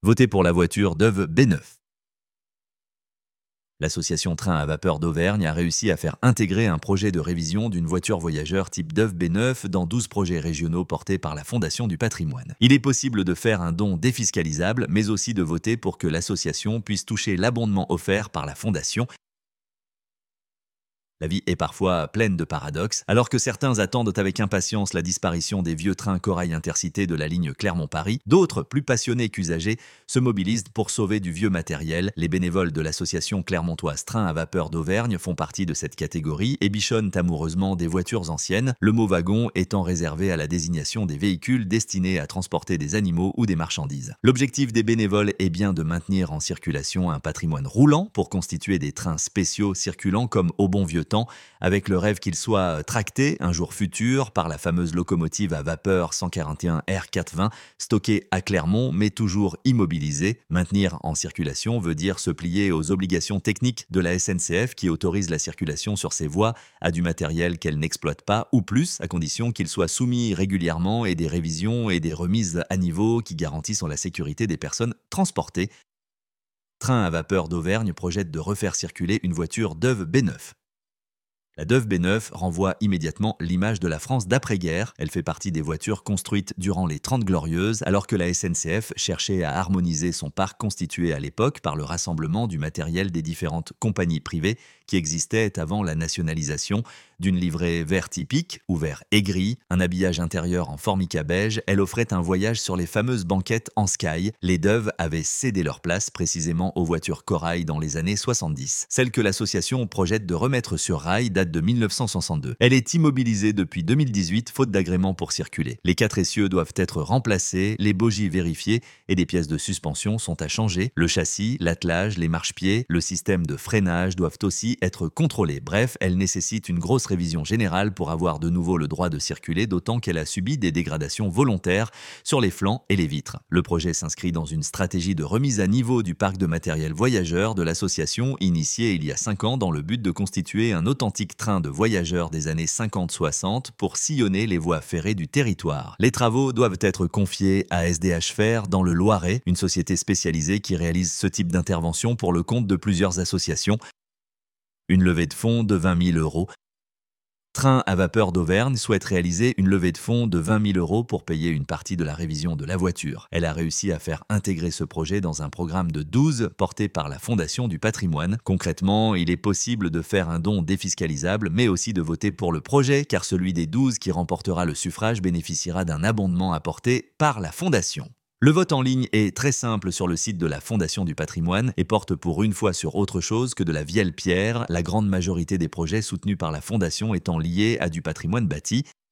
Votez pour la voiture DEUV B9. L'association Train à vapeur d'Auvergne a réussi à faire intégrer un projet de révision d'une voiture voyageur type DEUV B9 dans 12 projets régionaux portés par la Fondation du patrimoine. Il est possible de faire un don défiscalisable, mais aussi de voter pour que l'association puisse toucher l'abondement offert par la Fondation. La vie est parfois pleine de paradoxes. Alors que certains attendent avec impatience la disparition des vieux trains Corail Intercités de la ligne Clermont-Paris, d'autres, plus passionnés qu'usagers, se mobilisent pour sauver du vieux matériel. Les bénévoles de l'association clermontoise Train à vapeur d'Auvergne font partie de cette catégorie et bichonnent amoureusement des voitures anciennes, le mot wagon étant réservé à la désignation des véhicules destinés à transporter des animaux ou des marchandises. L'objectif des bénévoles est bien de maintenir en circulation un patrimoine roulant pour constituer des trains spéciaux circulant comme au bon vieux temps, avec le rêve qu'il soit tracté un jour futur par la fameuse locomotive à vapeur 141 R420 stockée à Clermont mais toujours immobilisée. Maintenir en circulation veut dire se plier aux obligations techniques de la SNCF qui autorise la circulation sur ces voies à du matériel qu'elle n'exploite pas ou plus, à condition qu'il soit soumis régulièrement et des révisions et des remises à niveau qui garantissent la sécurité des personnes transportées. Train à vapeur d'Auvergne projette de refaire circuler une voiture DEUV B9. La DEUV B9 renvoie immédiatement l'image de la France d'après-guerre. Elle fait partie des voitures construites durant les 30 Glorieuses, alors que la SNCF cherchait à harmoniser son parc constitué à l'époque par le rassemblement du matériel des différentes compagnies privées qui existaient avant la nationalisation. D'une livrée vert typique, ou vert aigri, un habillage intérieur en formica beige, elle offrait un voyage sur les fameuses banquettes en sky. Les DEUV avaient cédé leur place précisément aux voitures Corail dans les années 70. Celle que l'association projette de remettre sur rail date de 1962. Elle est immobilisée depuis 2018 faute d'agrément pour circuler. Les 4 essieux doivent être remplacés, les bogies vérifiées et des pièces de suspension sont à changer. Le châssis, l'attelage, les marchepieds, le système de freinage doivent aussi être contrôlés. Bref, elle nécessite une grosse révision générale pour avoir de nouveau le droit de circuler, d'autant qu'elle a subi des dégradations volontaires sur les flancs et les vitres. Le projet s'inscrit dans une stratégie de remise à niveau du parc de matériel voyageur de l'association, initiée il y a 5 ans dans le but de constituer un authentique train de voyageurs des années 50-60 pour sillonner les voies ferrées du territoire. Les travaux doivent être confiés à SDH Fer dans le Loiret, une société spécialisée qui réalise ce type d'intervention pour le compte de plusieurs associations. Une levée de fonds de 20 000 €. Train à vapeur d'Auvergne souhaite réaliser une levée de fonds de 20 000 € pour payer une partie de la révision de la voiture. Elle a réussi à faire intégrer ce projet dans un programme de 12 porté par la Fondation du patrimoine. Concrètement, il est possible de faire un don défiscalisable, mais aussi de voter pour le projet, car celui des 12 qui remportera le suffrage bénéficiera d'un abondement apporté par la Fondation. Le vote en ligne est très simple sur le site de la Fondation du patrimoine et porte pour une fois sur autre chose que de la vieille pierre, la grande majorité des projets soutenus par la Fondation étant liés à du patrimoine bâti.